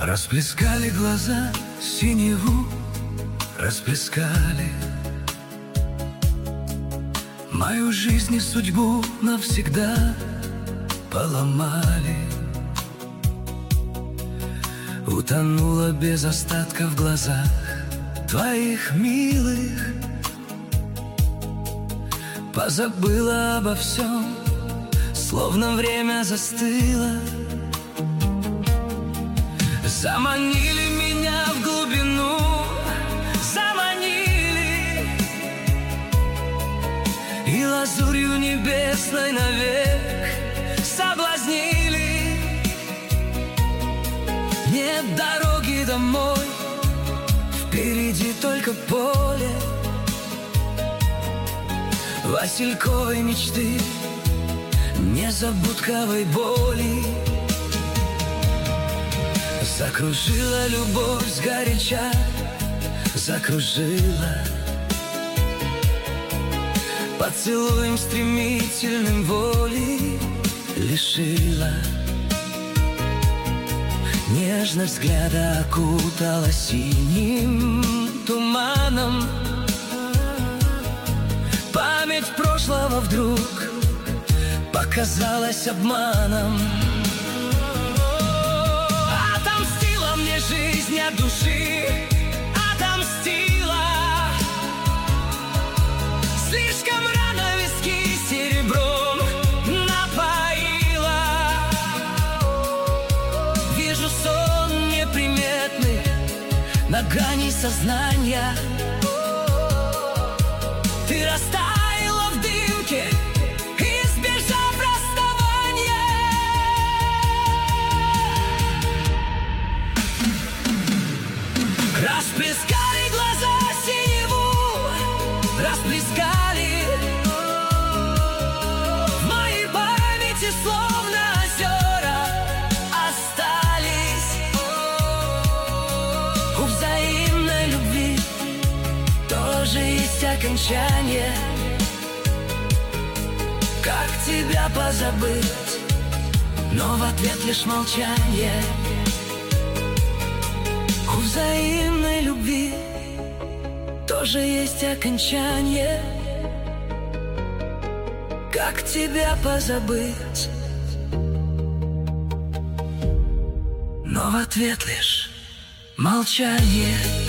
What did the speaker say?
Расплескали глаза синеву, расплескали мою жизнь и судьбу навсегда поломали. Утонула без остатка в глазах твоих милых, позабыла обо всем, словно время застыло. Заманили меня в глубину, заманили, и лазурью небесной навек соблазнили. Нет дороги домой, впереди только поле васильковой мечты, незабудковой боли. Закружила любовь сгоряча, закружила поцелуем стремительным воли лишила. Нежность взгляда окутала синим туманом. Память прошлого вдруг показалась обманом. Отомстила мне жизнь от души, отомстила. Слишком рано виски серебром напоила. Вижу сон неприметный на грани сознания. Ты растаяла в дымке, избежав расставания. Расплескали глаза синеву, расплескали в моей памяти, словно озера остались. У взаимной любви тоже есть окончание. Как тебя позабыть, но в ответ лишь молчание. У взаимной любви тоже есть окончание. Как тебя позабыть, но в ответ лишь молчание.